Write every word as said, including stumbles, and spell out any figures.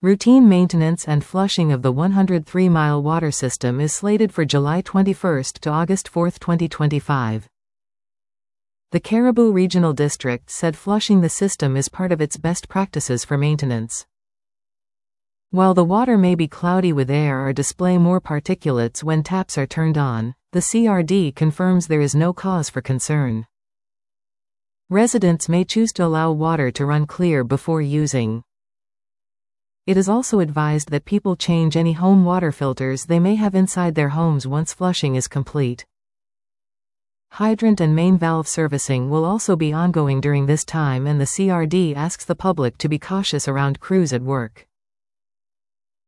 Routine maintenance and flushing of the one hundred three mile water system is slated for July twenty-first to August fourth, twenty twenty-five. The Caribou Regional District said flushing the system is part of its best practices for maintenance. While the water may be cloudy with air or display more particulates when taps are turned on, the C R D confirms there is no cause for concern. Residents may choose to allow water to run clear before using. It is also advised that people change any home water filters they may have inside their homes once flushing is complete. Hydrant and main valve servicing will also be ongoing during this time, and the C R D asks the public to be cautious around crews at work.